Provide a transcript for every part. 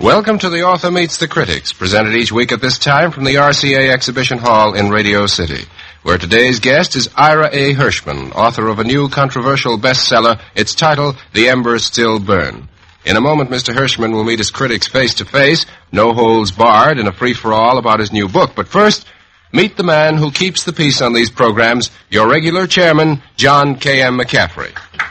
Welcome to The Author Meets the Critics, presented each week at this time from the RCA Exhibition Hall in Radio City, where today's guest is Ira A. Hirschman, author of a new controversial bestseller, its title, The Embers Still Burn. In a moment, Mr. Hirschman will meet his critics face-to-face, no holds barred, in a free-for-all about his new book. But first, meet the man who keeps the peace on these programs, your regular chairman, John K.M. McCaffrey.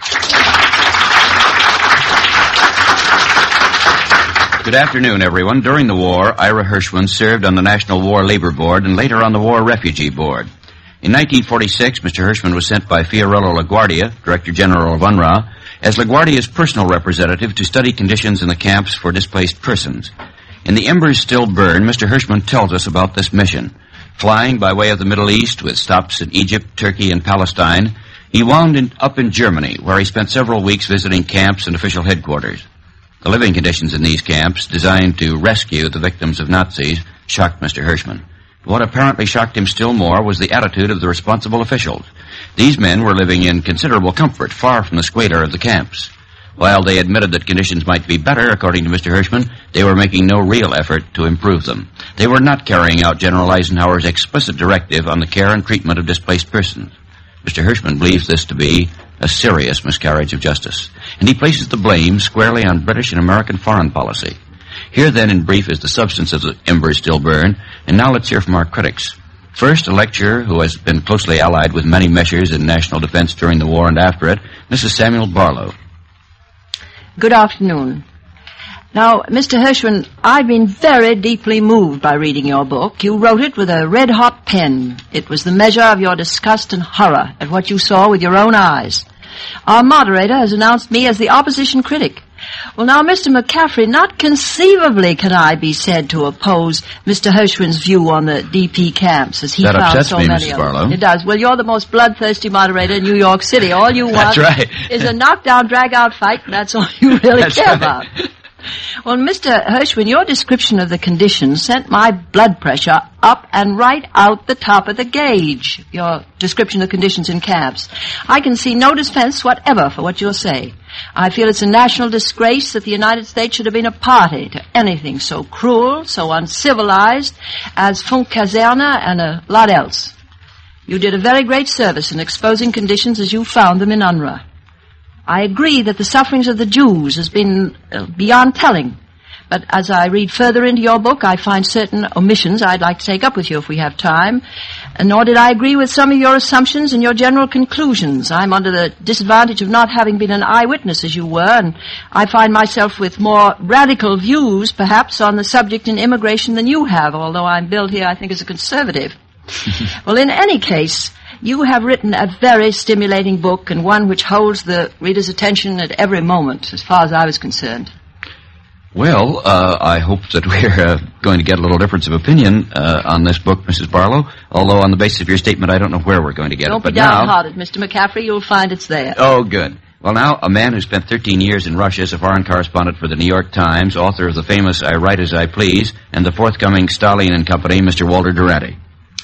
Good afternoon, everyone. During the war, Ira Hirschman served on the National War Labor Board and later on the War Refugee Board. In 1946, Mr. Hirschman was sent by Fiorello LaGuardia, Director General of UNRWA, as LaGuardia's personal representative to study conditions in the camps for displaced persons. In The Embers Still Burn, Mr. Hirschman tells us about this mission. Flying by way of the Middle East with stops in Egypt, Turkey, and Palestine, he wound up in Germany, where he spent several weeks visiting camps and official headquarters. The living conditions in these camps, designed to rescue the victims of Nazis, shocked Mr. Hirschman. What apparently shocked him still more was the attitude of the responsible officials. These men were living in considerable comfort, far from the squalor of the camps. While they admitted that conditions might be better, according to Mr. Hirschman, they were making no real effort to improve them. They were not carrying out General Eisenhower's explicit directive on the care and treatment of displaced persons. Mr. Hirschman believes this to be a serious miscarriage of justice, and he places the blame squarely on British and American foreign policy. Here, then, in brief, is the substance of The Embers Still Burn, and now let's hear from our critics. First, a lecturer who has been closely allied with many measures in national defense during the war and after it, Mrs. Samuel Barlow. Good afternoon. Now, Mr. Hirschman, I've been very deeply moved by reading your book. You wrote it with a red-hot pen. It was the measure of your disgust and horror at what you saw with your own eyes. Our moderator has announced me as the opposition critic. Well, now, Mr. McCaffrey, not conceivably can I be said to oppose Mr. Hirschman's view on the DP camps, as he found so many of them. It does. Well, you're the most bloodthirsty moderator in New York City. All you want is a knockdown, drag-out fight, and that's all you really care about. Well, Mr. Hirschman, your description of the conditions sent my blood pressure up and right out the top of the gauge, your description of conditions in camps. I can see no defense whatever for what you'll say. I feel it's a national disgrace that the United States should have been a party to anything so cruel, so uncivilized as Funkaserne and a lot else. You did a very great service in exposing conditions as you found them in UNRWA. I agree that the sufferings of the Jews has been beyond telling. But as I read further into your book, I find certain omissions I'd like to take up with you if we have time. Nor did I agree with some of your assumptions and your general conclusions. I'm under the disadvantage of not having been an eyewitness as you were, and I find myself with more radical views, perhaps, on the subject in immigration than you have, although I'm billed here, I think, as a conservative. Well, in any case, you have written a very stimulating book and one which holds the reader's attention at every moment, as far as I was concerned. Well, I hope that we're going to get a little difference of opinion on this book, Mrs. Barlow, although on the basis of your statement, I don't know where we're going to get it. Don't be downhearted, Mr. McCaffrey. You'll find it's there. Oh, good. Well, now, a man who spent 13 years in Russia as a foreign correspondent for the New York Times, author of the famous I Write As I Please, and the forthcoming Stalin and Company, Mr. Walter Duranty.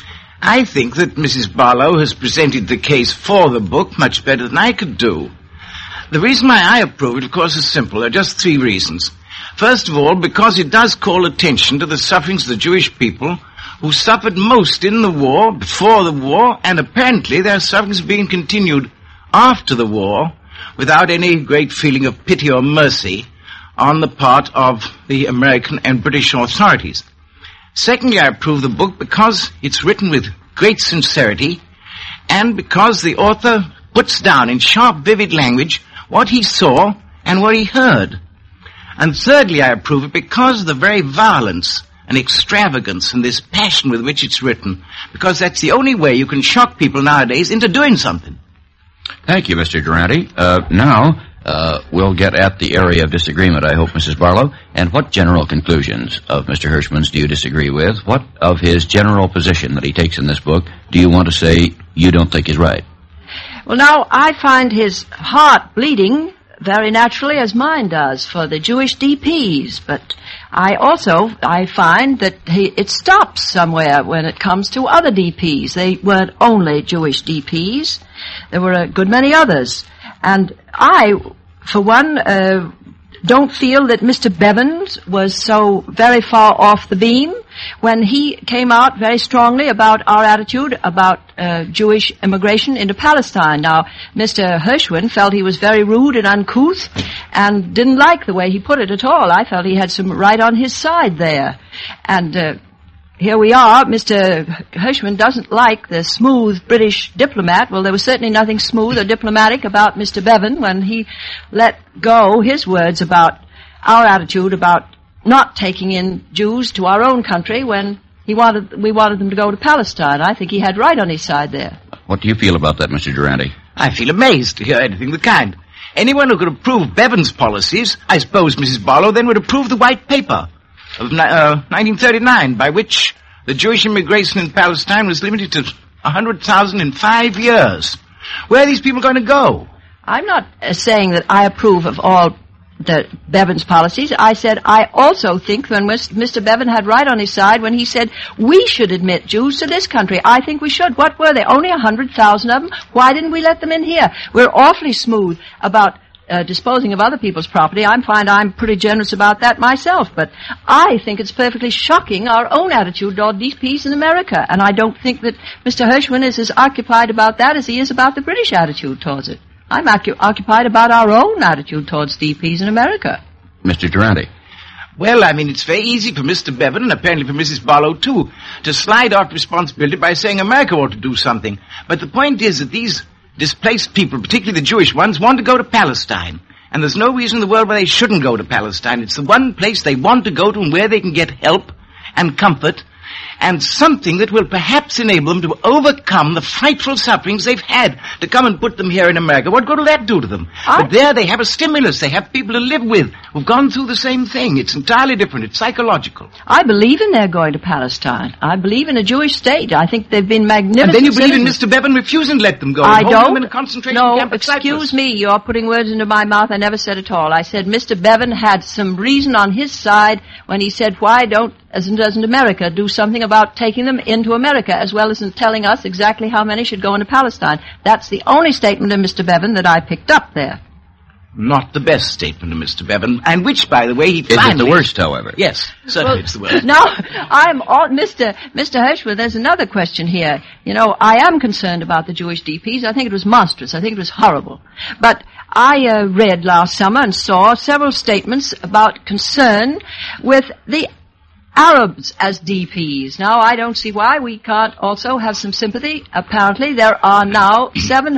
I think that Mrs. Barlow has presented the case for the book much better than I could do. The reason why I approve it, of course, is simple. There are just three reasons. First of all, because it does call attention to the sufferings of the Jewish people who suffered most in the war, before the war, and apparently their sufferings are being continued after the war without any great feeling of pity or mercy on the part of the American and British authorities. Secondly, I approve the book because it's written with great sincerity and because the author puts down in sharp, vivid language what he saw and what he heard. And thirdly, I approve it because of the very violence and extravagance and this passion with which it's written, because that's the only way you can shock people nowadays into doing something. Thank you, Mr. Duranty. Now, we'll get at the area of disagreement, I hope, Mrs. Barlow. And what general conclusions of Mr. Hirschman's do you disagree with? What of his general position that he takes in this book do you want to say you don't think is right? Well, now, I find his heart bleeding very naturally, as mine does, for the Jewish DPs. But I find that it stops somewhere when it comes to other DPs. They weren't only Jewish DPs. There were a good many others. And I, for one, don't feel that Mr. Bevins was so very far off the beam when he came out very strongly about our attitude about Jewish immigration into Palestine. Now, Mr. Hirschman felt he was very rude and uncouth and didn't like the way he put it at all. I felt he had some right on his side there. And here we are. Mr. Hirschman doesn't like the smooth British diplomat. Well, there was certainly nothing smooth or diplomatic about Mr. Bevan when he let go his words about our attitude about not taking in Jews to our own country when we wanted them to go to Palestine. I think he had right on his side there. What do you feel about that, Mr. Durante? I feel amazed to hear anything of the kind. Anyone who could approve Bevan's policies, I suppose Mrs. Barlow then would approve the White Paper of 1939, by which the Jewish immigration in Palestine was limited to 100,000 in 5 years. Where are these people going to go? I'm not saying that I approve of all the Bevan's policies. I said I also think when Mr. Bevan had right on his side when he said we should admit Jews to this country. I think we should. What were they? Only 100,000 of them? Why didn't we let them in here? We're awfully smooth about disposing of other people's property. I find I'm pretty generous about that myself, but I think it's perfectly shocking our own attitude toward DPs in America, and I don't think that Mr. Hirschman is as occupied about that as he is about the British attitude towards it. I'm occupied about our own attitude towards DPs in America. Mr. Durante. Well, I mean, it's very easy for Mr. Bevan, and apparently for Mrs. Barlow, too, to slide off responsibility by saying America ought to do something. But the point is that these displaced people, particularly the Jewish ones, want to go to Palestine. And there's no reason in the world why they shouldn't go to Palestine. It's the one place they want to go to and where they can get help and comfort and something that will perhaps enable them to overcome the frightful sufferings they've had to come and put them here in America. What good will that do to them? But there they have a stimulus. They have people to live with who've gone through the same thing. It's entirely different. It's psychological. I believe in their going to Palestine. I believe in a Jewish state. I think they've been magnificent. And then you believe in Mr. Bevan refusing to let them go. I don't. Them in a concentration no, camp at excuse Cyprus. me. You're putting words into my mouth. I never said at all. I said Mr. Bevan had some reason on his side when he said, why doesn't America do something about taking them into America, as well as in telling us exactly how many should go into Palestine. That's the only statement of Mr. Bevan that I picked up there. Not the best statement of Mr. Bevan, and which, by the way, he finally... Is it the worst, however? Yes, certainly it's the worst. No, Mr. Hirschman, there's another question here. You know, I am concerned about the Jewish DPs. I think it was monstrous. I think it was horrible. But I read last summer and saw several statements about concern with the Arabs as DPs. Now, I don't see why we can't also have some sympathy. Apparently, there are now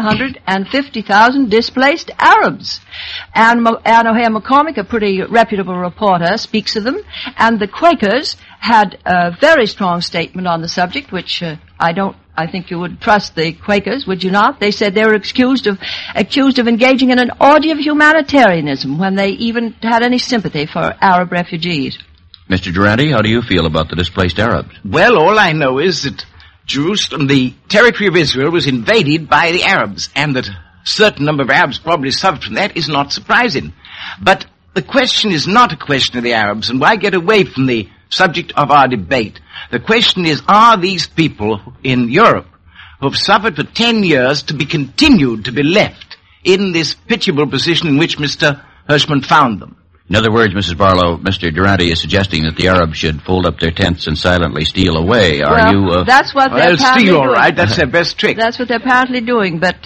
750,000 displaced Arabs. And O'Hare McCormick, a pretty reputable reporter, speaks of them. And the Quakers had a very strong statement on the subject, which I think you would trust the Quakers, would you not? They said they were accused of engaging in an orgy of humanitarianism when they even had any sympathy for Arab refugees. Mr. Durante, how do you feel about the displaced Arabs? Well, all I know is that Jerusalem, the territory of Israel, was invaded by the Arabs, and that a certain number of Arabs probably suffered from that is not surprising. But the question is not a question of the Arabs, and why get away from the subject of our debate? The question is, are these people in Europe who have suffered for 10 years to be continued to be left in this pitiable position in which Mr. Hirschman found them? In other words, Mrs. Barlow, Mr. Durante is suggesting that the Arabs should fold up their tents and silently steal away. That's what they're apparently steal, doing. all right. That's their best trick. That's what they're apparently doing. But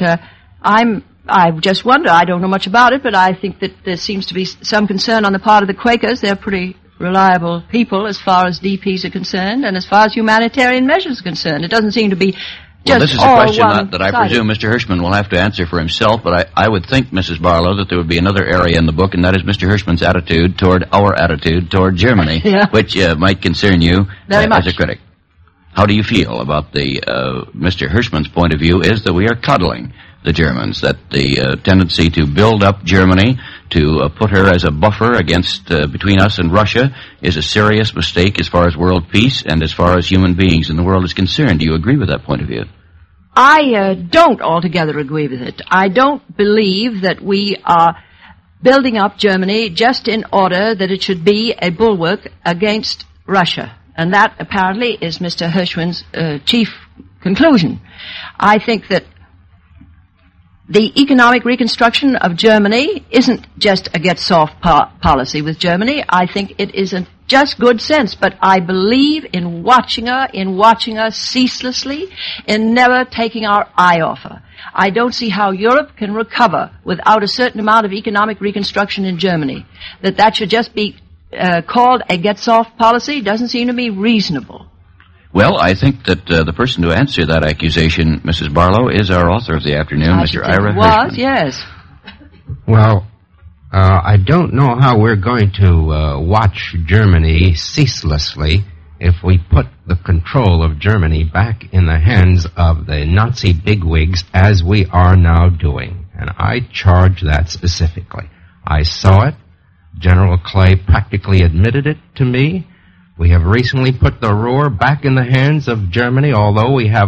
I just wonder. I don't know much about it, but I think that there seems to be some concern on the part of the Quakers. They're pretty reliable people as far as DPs are concerned, and as far as humanitarian measures are concerned. It doesn't seem to be. Well, this is a question that I presume Mr. Hirschman will have to answer for himself, but I would think, Mrs. Barlow, that there would be another area in the book, and that is Mr. Hirschman's attitude toward our attitude toward Germany, which might concern you as a critic. How do you feel about Mr. Hirschman's point of view is that we are coddling the Germans, that the tendency to build up Germany, to put her as a buffer against between us and Russia is a serious mistake as far as world peace and as far as human beings in the world is concerned. Do you agree with that point of view? I don't altogether agree with it. I don't believe that we are building up Germany just in order that it should be a bulwark against Russia. And that apparently is Mr. Hirschman's chief conclusion. I think that the economic reconstruction of Germany isn't just a get-soft policy with Germany. I think it isn't just good sense, but I believe in watching her ceaselessly, in never taking our eye off her. I don't see how Europe can recover without a certain amount of economic reconstruction in Germany. That should just be called a get-soft policy doesn't seem to me reasonable. Well, I think that the person to answer that accusation, Mrs. Barlow, is our author of the afternoon, Mr. Ira Hirschman. Yes. Well, I don't know how we're going to watch Germany ceaselessly if we put the control of Germany back in the hands of the Nazi bigwigs as we are now doing. And I charge that specifically. I saw it. General Clay practically admitted it to me. We have recently put the Ruhr back in the hands of Germany, although we have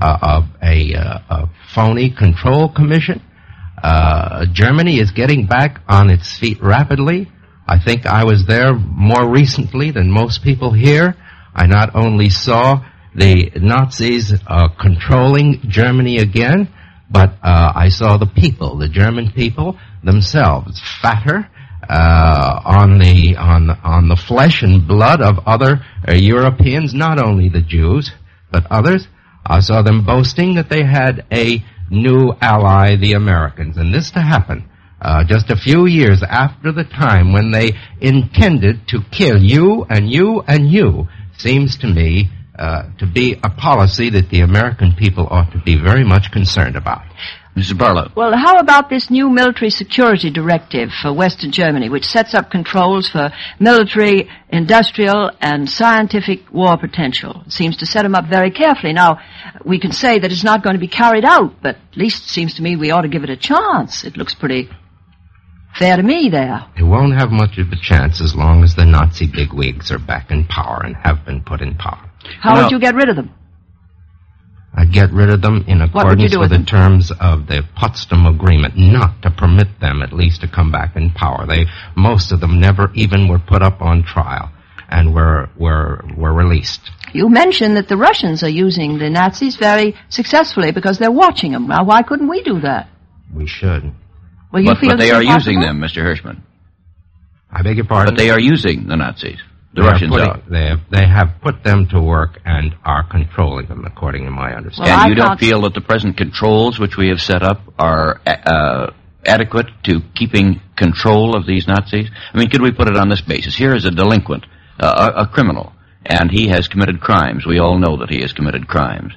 a phony control commission. Germany is getting back on its feet rapidly. I think I was there more recently than most people here. I not only saw the Nazis controlling Germany again, but I saw the people, the German people themselves, fatter, on the flesh and blood of other Europeans, not only the Jews, but others. I saw them boasting that they had a new ally, the Americans. And this to happen just a few years after the time when they intended to kill you and you and you seems to me to be a policy that the American people ought to be very much concerned about. Mrs. Barlow. Well, how about this new military security directive for Western Germany, which sets up controls for military, industrial, and scientific war potential? It seems to set them up very carefully. Now, we can say that it's not going to be carried out, but at least it seems to me we ought to give it a chance. It looks pretty fair to me there. It won't have much of a chance as long as the Nazi bigwigs are back in power and have been put in power. How would you get rid of them? I'd get rid of them in accordance with the terms of the Potsdam Agreement, not to permit them at least to come back in power. Most of them never even were put up on trial and were released. You mentioned that the Russians are using the Nazis very successfully because they're watching them. Now, why couldn't we do that? We should. Well, you feel but they are using them, Mr. Hirschman. I beg your pardon? But they are using the Nazis. The Russians are. They have put them to work and are controlling them, according to my understanding. And you don't feel that the present controls which we have set up are adequate to keeping control of these Nazis? I mean, could we put it on this basis? Here is a delinquent, a criminal, and he has committed crimes. We all know that he has committed crimes.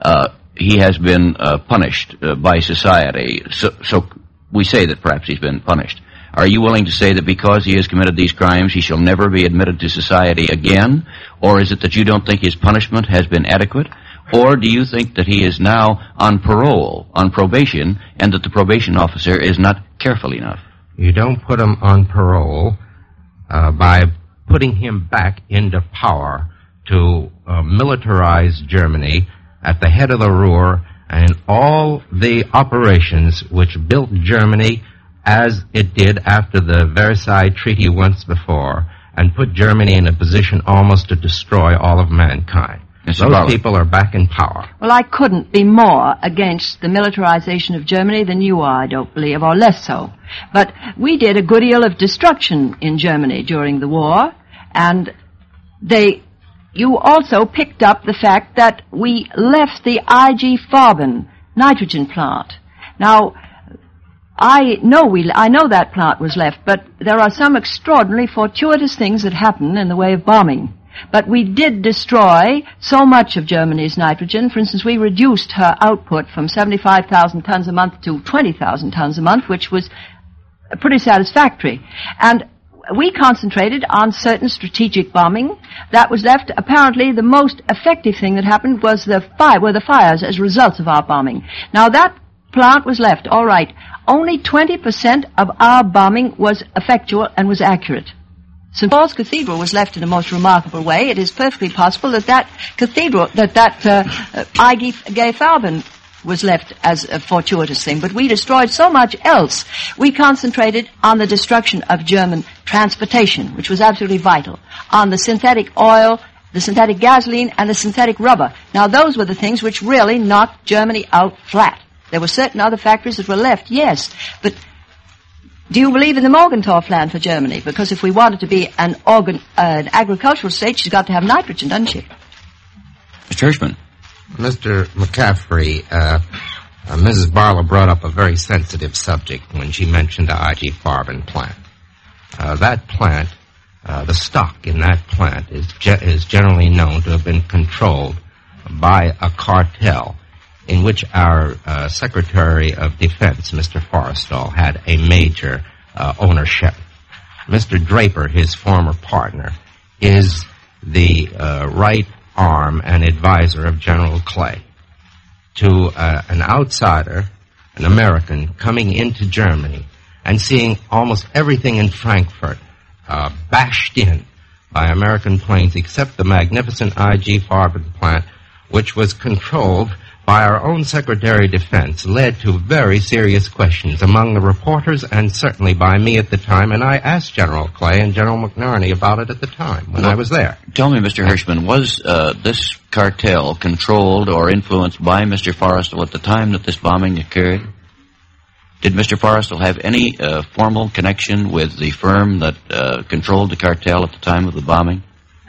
He has been punished by society, so we say that perhaps he's been punished. Are you willing to say that because he has committed these crimes, he shall never be admitted to society again? Or is it that you don't think his punishment has been adequate? Or do you think that he is now on parole, on probation, and that the probation officer is not careful enough? You don't put him on parole by putting him back into power to militarize Germany at the head of the Ruhr and all the operations which built Germany as it did after the Versailles Treaty once before, and put Germany in a position almost to destroy all of mankind. Those people are back in power. Well, I couldn't be more against the militarization of Germany than you are, I don't believe, or less so. But we did a good deal of destruction in Germany during the war, and you also picked up the fact that we left the IG Farben nitrogen plant. Now, I know that plant was left, but there are some extraordinarily fortuitous things that happen in the way of bombing. But we did destroy so much of Germany's nitrogen. For instance, we reduced her output from 75,000 tons a month to 20,000 tons a month, which was pretty satisfactory. And we concentrated on certain strategic bombing that was left. Apparently, the most effective thing that happened was the fires as a result of our bombing. Now, that plant was left, all right. Only 20% of our bombing was effectual and was accurate. St. Paul's Cathedral was left in a most remarkable way. It is perfectly possible that cathedral, IG Farben was left as a fortuitous thing. But we destroyed so much else. We concentrated on the destruction of German transportation, which was absolutely vital, on the synthetic oil, the synthetic gasoline, and the synthetic rubber. Now, those were the things which really knocked Germany out flat. There were certain other factories that were left, yes. But do you believe in the Morgenthau plan for Germany? Because if we want it to be an agricultural state, she's got to have nitrogen, doesn't she? Mr. Hirschman. Mr. McCaffrey, Mrs. Barlow brought up a very sensitive subject when she mentioned the I.G. Farben plant. That plant, the stock in that plant is generally known to have been controlled by a cartel in which our Secretary of Defense, Mr. Forrestal, had a major ownership. Mr. Draper, his former partner, is the right arm and advisor of General Clay. To an outsider, an American, coming into Germany and seeing almost everything in Frankfurt bashed in by American planes except the magnificent I.G. Farben plant, which was controlled by our own Secretary of Defense, led to very serious questions among the reporters and certainly by me at the time, and I asked General Clay and General McNerney about it at the time when I was there. Tell me, Mr. Hirschman, was this cartel controlled or influenced by Mr. Forrestal at the time that this bombing occurred? Did Mr. Forrestal have any formal connection with the firm that controlled the cartel at the time of the bombing?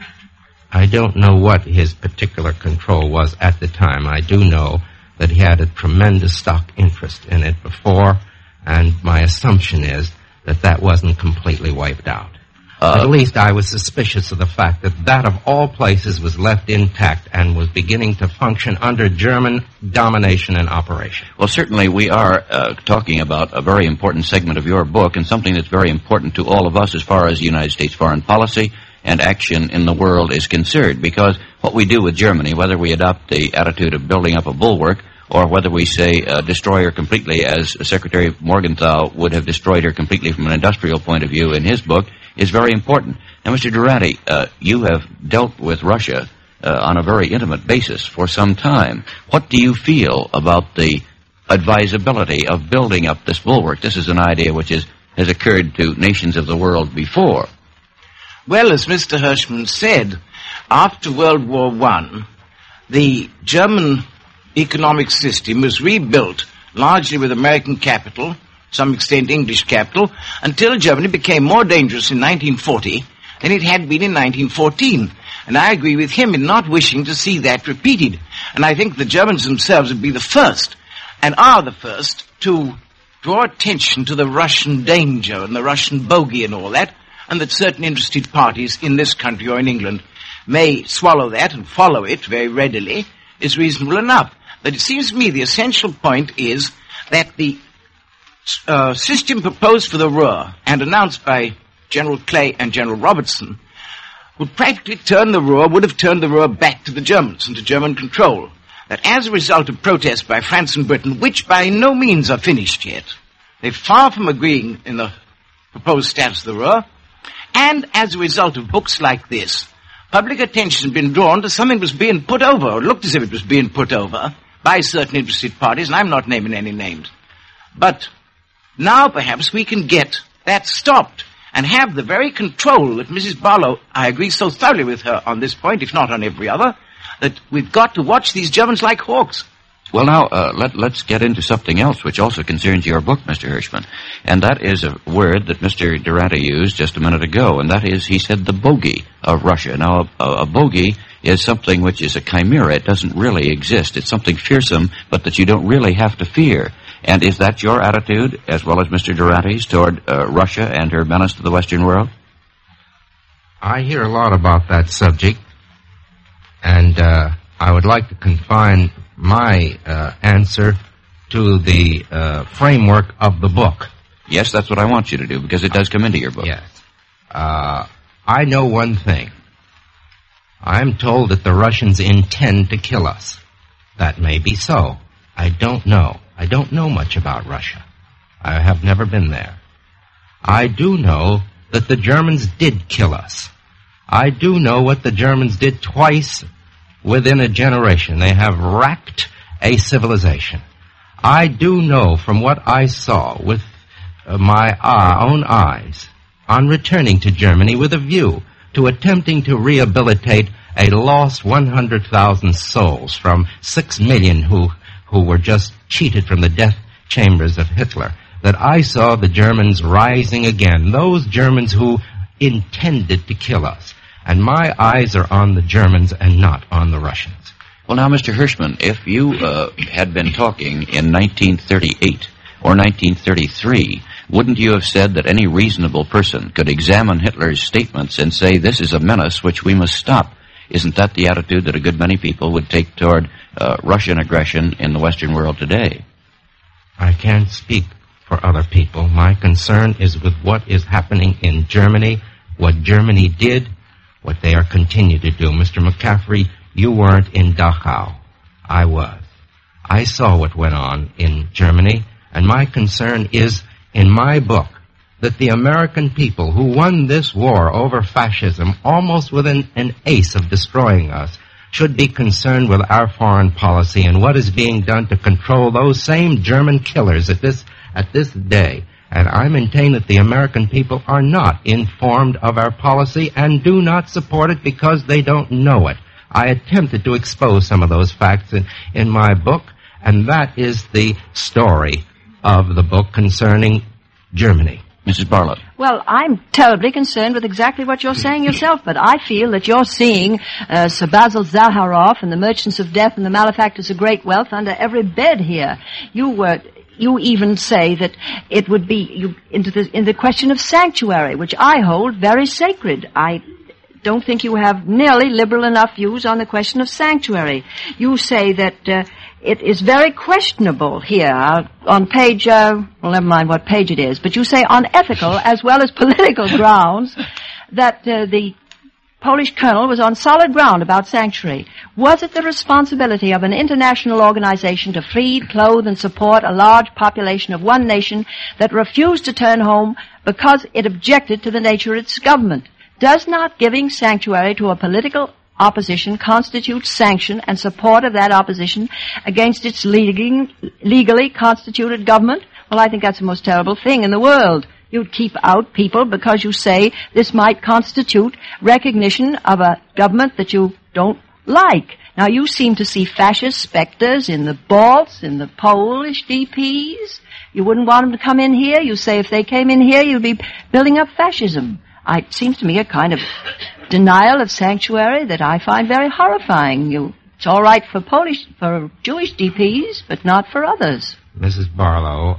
I don't know what his particular control was at the time. I do know that he had a tremendous stock interest in it before, and my assumption is that that wasn't completely wiped out. At least I was suspicious of the fact that that of all places was left intact and was beginning to function under German domination and operation. Well, certainly we are talking about a very important segment of your book and something that's very important to all of us as far as the United States foreign policy and action in the world is concerned, because what we do with Germany, whether we adopt the attitude of building up a bulwark or whether we say destroy her completely, as Secretary Morgenthau would have destroyed her completely from an industrial point of view in his book, is very important. Now, Mr. Durante, you have dealt with Russia on a very intimate basis for some time. What do you feel about the advisability of building up this bulwark? This is an idea which has occurred to nations of the world before. Well, as Mr. Hirschman said, after World War I, the German economic system was rebuilt largely with American capital, some extent English capital, until Germany became more dangerous in 1940 than it had been in 1914. And I agree with him in not wishing to see that repeated. And I think the Germans themselves would be the first, and are the first, to draw attention to the Russian danger and the Russian bogey and all that, and that certain interested parties in this country or in England may swallow that and follow it very readily, is reasonable enough. But it seems to me the essential point is that the system proposed for the Ruhr and announced by General Clay and General Robertson would practically would have turned the Ruhr back to the Germans and to German control. That as a result of protests by France and Britain, which by no means are finished yet, they're far from agreeing in the proposed status of the Ruhr, and as a result of books like this, public attention has been drawn to something that was being put over, or looked as if it was being put over, by certain interested parties, and I'm not naming any names. But now perhaps we can get that stopped and have the very control that Mrs. Barlow, I agree so thoroughly with her on this point, if not on every other, that we've got to watch these Germans like hawks. Well, now, let's get into something else which also concerns your book, Mr. Hirschman. And that is a word that Mr. Durante used just a minute ago, and that is, he said, the bogey of Russia. Now, a bogey is something which is a chimera. It doesn't really exist. It's something fearsome, but that you don't really have to fear. And is that your attitude, as well as Mr. Durante's, toward Russia and her menace to the Western world? I hear a lot about that subject, and I would like to confine my answer to the framework of the book. Yes, that's what I want you to do, because it does come into your book. Yes. I know one thing. I'm told that the Russians intend to kill us. That may be so. I don't know. I don't know much about Russia. I have never been there. I do know that the Germans did kill us. I do know what the Germans did twice within a generation. They have racked a civilization. I do know from what I saw with my own eyes on returning to Germany with a view to attempting to rehabilitate a lost 100,000 souls from 6 million who who were just cheated from the death chambers of Hitler, that I saw the Germans rising again, those Germans who intended to kill us. And my eyes are on the Germans and not on the Russians. Well, now, Mr. Hirschman, if you had been talking in 1938 or 1933, wouldn't you have said that any reasonable person could examine Hitler's statements and say, this is a menace which we must stop? Isn't that the attitude that a good many people would take toward Russian aggression in the Western world today? I can't speak for other people. My concern is with what is happening in Germany, what Germany did, what they are continuing to do. Mr. McCaffrey, you weren't in Dachau. I was. I saw what went on in Germany, and my concern is, in my book, that the American people who won this war over fascism, almost within an ace of destroying us, should be concerned with our foreign policy and what is being done to control those same German killers at this day. And I maintain that the American people are not informed of our policy and do not support it because they don't know it. I attempted to expose some of those facts in my book, and that is the story of the book concerning Germany. Mrs. Barlow. Well, I'm terribly concerned with exactly what you're saying yourself, but I feel that you're seeing Sir Basil Zaharoff and the Merchants of Death and the Malefactors of Great Wealth under every bed here. You even say that it would be in the question of sanctuary, which I hold very sacred. I don't think you have nearly liberal enough views on the question of sanctuary. You say that it is very questionable here on page, well, never mind what page it is, but you say on ethical as well as political grounds that the Polish colonel was on solid ground about sanctuary. Was it the responsibility of an international organization to feed, clothe, and support a large population of one nation that refused to turn home because it objected to the nature of its government? Does not giving sanctuary to a political opposition constitute sanction and support of that opposition against its legally constituted government? Well, I think that's the most terrible thing in the world. You'd keep out people because you say this might constitute recognition of a government that you don't like. Now, you seem to see fascist specters in the Balts, in the Polish DPs. You wouldn't want them to come in here. You say if they came in here, you'd be building up fascism. It seems to me a kind of denial of sanctuary that I find very horrifying. It's all right for Jewish DPs, but not for others. Mrs. Barlow,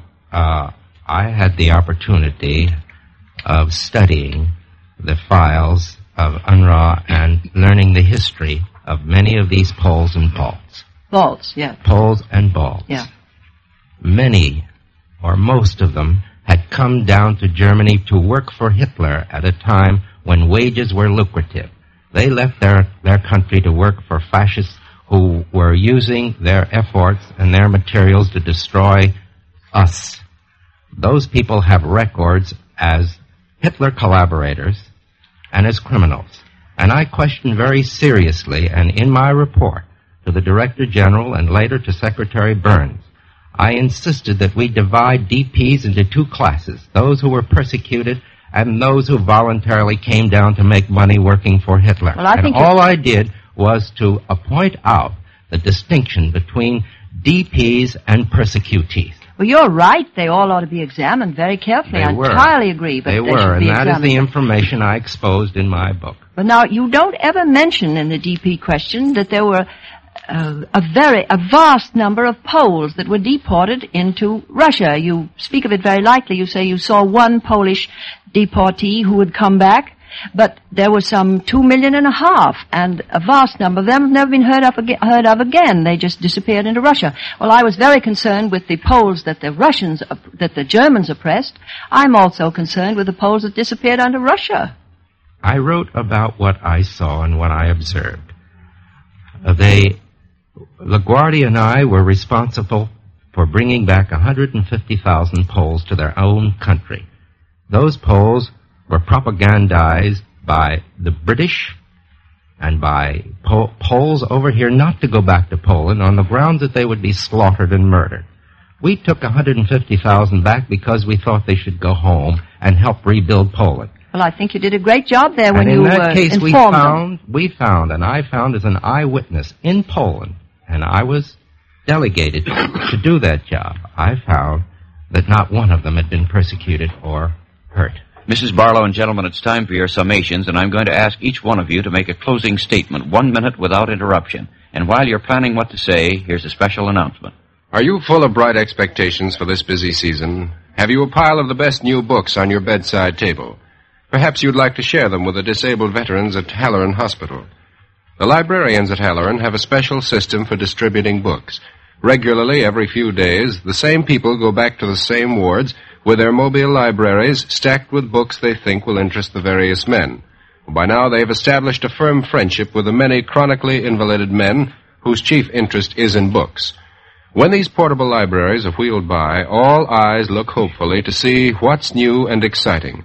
I had the opportunity of studying the files of UNRWA and learning the history of many of these Poles and Balts. Balts, yeah. Poles and Balts. Yeah. Many, or most of them, had come down to Germany to work for Hitler at a time when wages were lucrative. They left their country to work for fascists who were using their efforts and their materials to destroy us. Those people have records as Hitler collaborators and as criminals. And I question very seriously, and in my report to the Director General and later to Secretary Burns, I insisted that we divide DPs into two classes, those who were persecuted and those who voluntarily came down to make money working for Hitler. Well, all I did was to point out the distinction between DPs and persecutees. Well, you're right. They all ought to be examined very carefully. I entirely agree. But they were, and that is the information I exposed in my book. But now, you don't ever mention in the DP question that there were a vast number of Poles that were deported into Russia. You speak of it very lightly. You say you saw one Polish deportee who had come back, but there were some 2.5 million, and a vast number of them have never been heard of again. They just disappeared into Russia. Well, I was very concerned with the Poles that the Germans oppressed. I'm also concerned with the Poles that disappeared under Russia. I wrote about what I saw and what I observed. LaGuardia and I were responsible for bringing back 150,000 Poles to their own country. Those Poles were propagandized by the British and by Poles over here not to go back to Poland on the grounds that they would be slaughtered and murdered. We took 150,000 back because we thought they should go home and help rebuild Poland. Well, I think you did a great job there when you informed them. And in that case, we found, and I found as an eyewitness in Poland, and I was delegated to do that job, I found that not one of them had been persecuted or hurt. Mrs. Barlow and gentlemen, it's time for your summations, and I'm going to ask each one of you to make a closing statement, 1 minute without interruption. And while you're planning what to say, here's a special announcement. Are you full of bright expectations for this busy season? Have you a pile of the best new books on your bedside table? Perhaps you'd like to share them with the disabled veterans at Halloran Hospital. The librarians at Halloran have a special system for distributing books. Regularly, every few days, the same people go back to the same wards with their mobile libraries stacked with books they think will interest the various men. By now, they've established a firm friendship with the many chronically invalided men whose chief interest is in books. When these portable libraries are wheeled by, all eyes look hopefully to see what's new and exciting.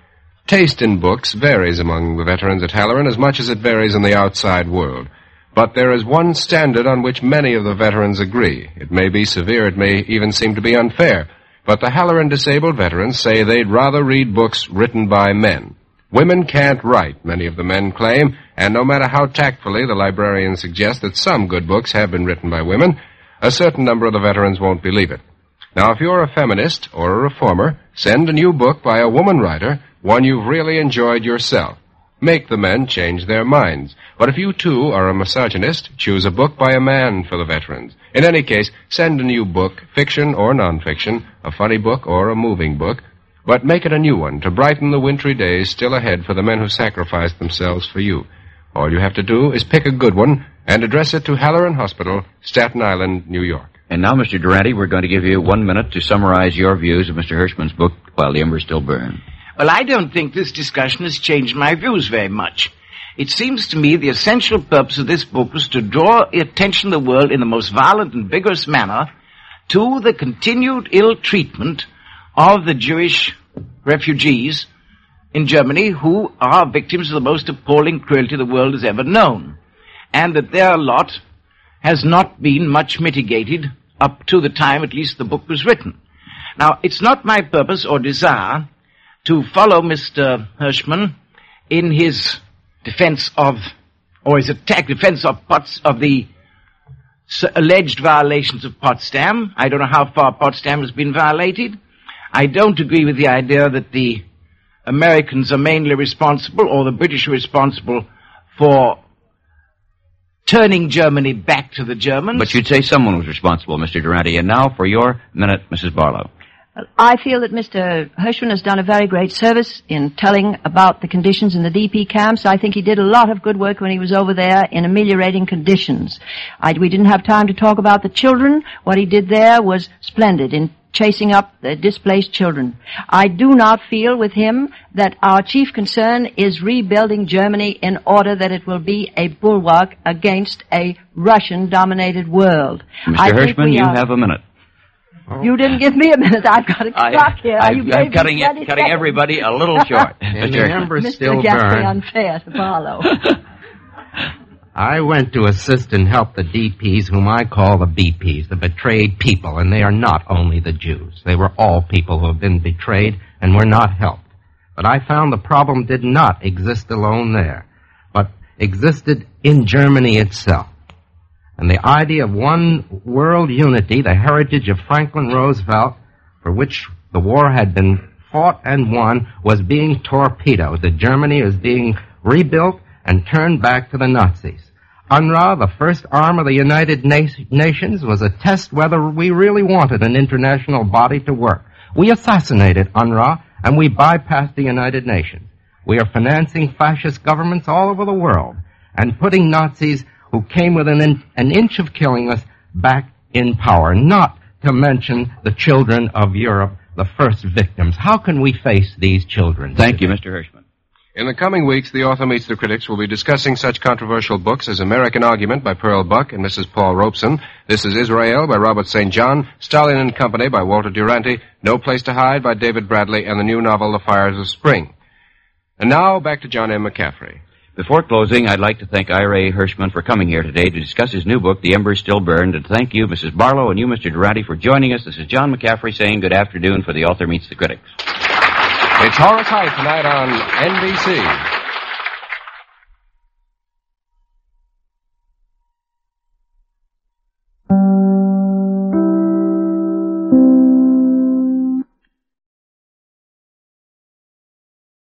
Taste in books varies among the veterans at Halloran as much as it varies in the outside world. But there is one standard on which many of the veterans agree. It may be severe, it may even seem to be unfair, but the Halloran disabled veterans say they'd rather read books written by men. Women can't write, many of the men claim, and no matter how tactfully the librarians suggest that some good books have been written by women, a certain number of the veterans won't believe it. Now, if you're a feminist or a reformer, send a new book by a woman writer, one you've really enjoyed yourself. Make the men change their minds. But if you, too, are a misogynist, choose a book by a man for the veterans. In any case, send a new book, fiction or nonfiction, a funny book or a moving book, but make it a new one to brighten the wintry days still ahead for the men who sacrificed themselves for you. All you have to do is pick a good one and address it to Halloran Hospital, Staten Island, New York. And now, Mr. Durante, we're going to give you 1 minute to summarize your views of Mr. Hirschman's book, While the Embers Still Burn. Well, I don't think this discussion has changed my views very much. It seems to me the essential purpose of this book was to draw attention of the world in the most violent and vigorous manner to the continued ill treatment of the Jewish refugees in Germany who are victims of the most appalling cruelty the world has ever known, and that their lot has not been much mitigated up to the time at least the book was written. Now, it's not my purpose or desire to follow Mr. Hirschman in his defense of, or his defense of the alleged violations of Potsdam. I don't know how far Potsdam has been violated. I don't agree with the idea that the Americans are mainly responsible, or the British are responsible for turning Germany back to the Germans. But you'd say someone was responsible, Mr. Durante. And now for your minute, Mrs. Barlow. I feel that Mr. Hirschman has done a very great service in telling about the conditions in the DP camps. I think he did a lot of good work when he was over there in ameliorating conditions. We didn't have time to talk about the children. What he did there was splendid in chasing up the displaced children. I do not feel with him that our chief concern is rebuilding Germany in order that it will be a bulwark against a Russian-dominated world. Mr. Hirschman, you have a minute. You didn't give me a minute. I've got a clock here. I'm cutting everybody a little short. And the embers still Mr. Jeffrey, burn. unfair to Barlow. I went to assist and help the DPs, whom I call the BPs, the betrayed people, and they are not only the Jews. They were all people who have been betrayed and were not helped. But I found the problem did not exist alone there, but existed in Germany itself. And the idea of one world unity, the heritage of Franklin Roosevelt, for which the war had been fought and won, was being torpedoed. That Germany was being rebuilt and turned back to the Nazis. UNRWA, the first arm of the United Nations, was a test whether we really wanted an international body to work. We assassinated UNRWA, and we bypassed the United Nations. We are financing fascist governments all over the world and putting Nazis who came within an inch of killing us back in power, not to mention the children of Europe, the first victims. How can we face these children? Thank you, Mr. Hirschman. In the coming weeks, the Author Meets the Critics will be discussing such controversial books as American Argument by Pearl Buck and Mrs. Paul Robeson, This is Israel by Robert St. John, Stalin and Company by Walter Durante, No Place to Hide by David Bradley, and the new novel The Fires of Spring. And now, back to John M. McCaffrey. Before closing, I'd like to thank Ira A. Hirschman for coming here today to discuss his new book, The Embers Still Burn, and thank you, Mrs. Barlow, and you, Mr. Durante, for joining us. This is John McCaffrey saying good afternoon for The Author Meets the Critics. It's Horace Heidt tonight on NBC.